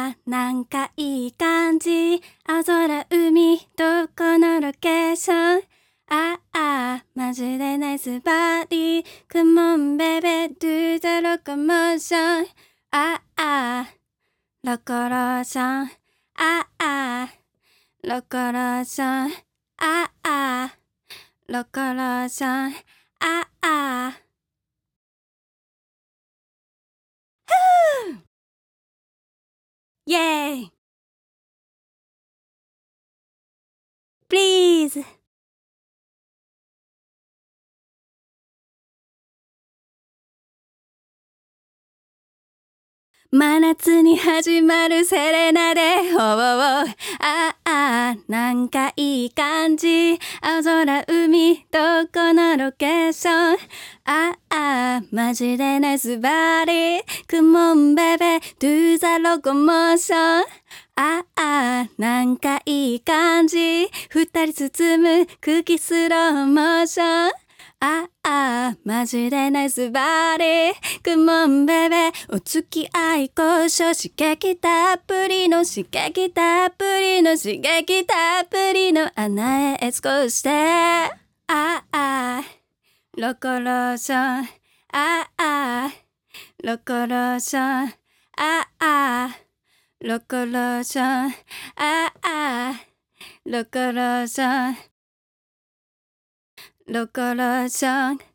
なんかいい感じ。青空、海、どこのロケーション。マジでナイスバディ。Come on baby, do the locomotion. ロコローション。ロコローション。ロコローション。イェーイ Please 真夏に始まるセレナでなんかいい感じ。青空海どこのロケーション。マジでナイスバディ。Come on baby do the locomotion。なんかいい感じ。二人包む空気スローモーション。マジでナイスバディ。Come on baby お付き合い交渉。刺激たっぷりの刺激たっぷりの刺激たっぷりの穴へ少してロコローション。ロコローション。ロコローション。ロコローション。ロコローション。